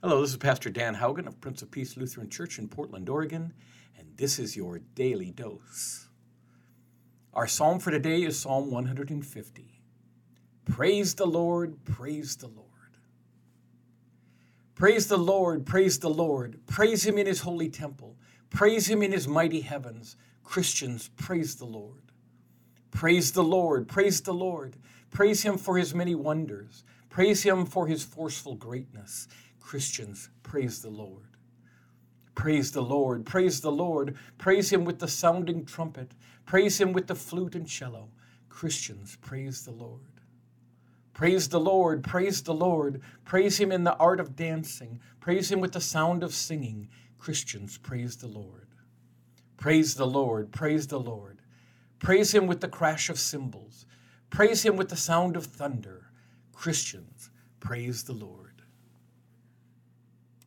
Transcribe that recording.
Hello, this is Pastor Dan Haugen of Prince of Peace Lutheran Church in Portland, Oregon, and this is your Daily Dose. Our psalm for today is Psalm 150. Praise the Lord, praise the Lord. Praise the Lord, praise the Lord. Praise him in his holy temple. Praise him in his mighty heavens. Christians, praise the Lord. Praise the Lord, praise the Lord. Praise him for his many wonders. Praise him for his forceful greatness. Christians, praise the Lord. Praise the Lord, praise the Lord. Praise him with the sounding trumpet. Praise him with the flute and cello. Christians, praise the Lord. Praise the Lord, praise the Lord. Praise him in the art of dancing. Praise him with the sound of singing. Christians, praise the Lord. Praise the Lord, praise the Lord. Praise him with the crash of cymbals. Praise him with the sound of thunder. Christians, praise the Lord.